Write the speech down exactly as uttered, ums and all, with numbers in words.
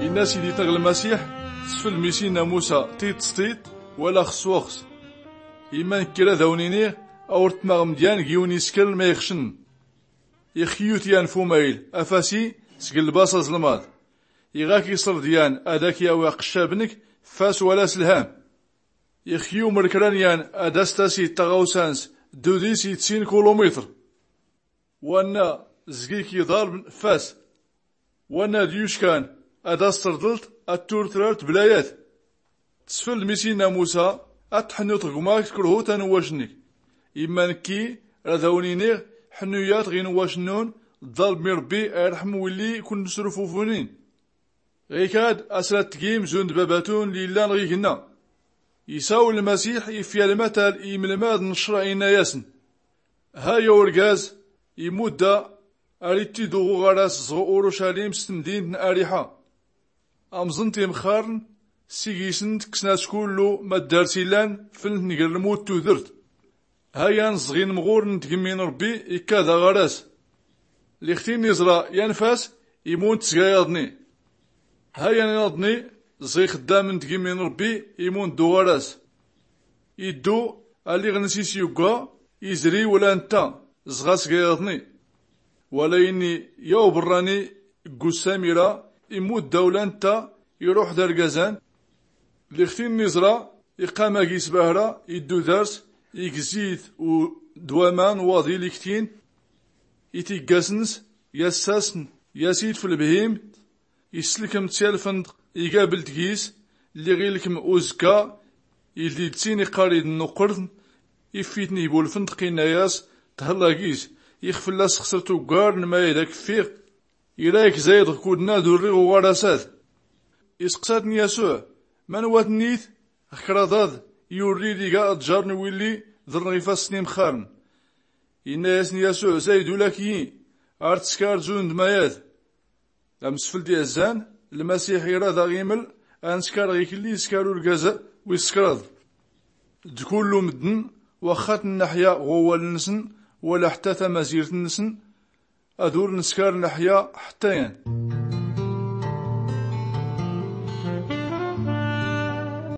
الناس اللي تغل المسيح تسفل ميسينا موسى تيت ستيت ولا خص وخص إما كلا ذاونيني أو رتما مديان جيوني سكل ما يخشن يخيوت يان فومايل أفاسي سكل باصا زلمات يغاك يصر ديان أداك يا قشابنك فاس ولا سلهام يخيو مركران يان أداستاسي تغاوسانس دوديسي تسين كيلومتر وانا زقيك يضارب فاس وانا ديوش كان أداستر دلت أتور ثلاث بلايات تسفل ميسينا موسى أتحنو تغماك كرهو تنواشنك إما نكي رذاونيني حنويات غين واشنون ضرب مربي أرحم ولي كن نسرفو فونين غيكاد أسرات تقيم زوند باباتون ليلان غيكنا يساو المسيح يفيا المثل يملماد نشرع إنا ياسن هاي ورقاز يمود أريتي دوغو غراس زغو أورشاليم ستمدين أريحا أمزنتي مخارن سيجيسنت كسناس كلو ما الدارسيلان فلنت نقرموت تودرت هايا نصغين مغور نتقمين ربي إكاذا غراس ليختين نزرا ينفاس يمون تسقايضني هايا ناضني زغي خدام نتقمين ربي يمون دو غراس يدو اللي غنسيس يوكا يزري ولا انتا زغا سقايضني ولا إني يو براني قساميرا يموت دولة انتا يروح دار قزان ليختين نزرا يقام قيس بهرا يدو درس يكزيد و دوامان واضي ليكتين يتيقاسنس يساسن يسيد في البهيم يسلكم تسالفن يقابل تقيس اللي غيلكم أوزكا يلي تسيني قاريد النقرن يفيتني بولفندق ناياس تهلا قيس يخفل لاس خسرتو قارن ما يدك فيق إلايك زايد كودنا دوري وغراسات يسقساتني يسوع من واتنيت خكراضاد يوري لي قاعد جارن ويلي ذرني فاسني مخارن إنا ياسني يسوع زايد ولاكي أرتسكار زوند مايات أمسفل دي الزان المسيح يرادا غيمل أنسكار غيكلي سكارو القزا ويسكراض دكولو مدن وخات النحيا غوال نسن ولا حتى تمازيرت نسن أدور نسكار نحيا حتى ين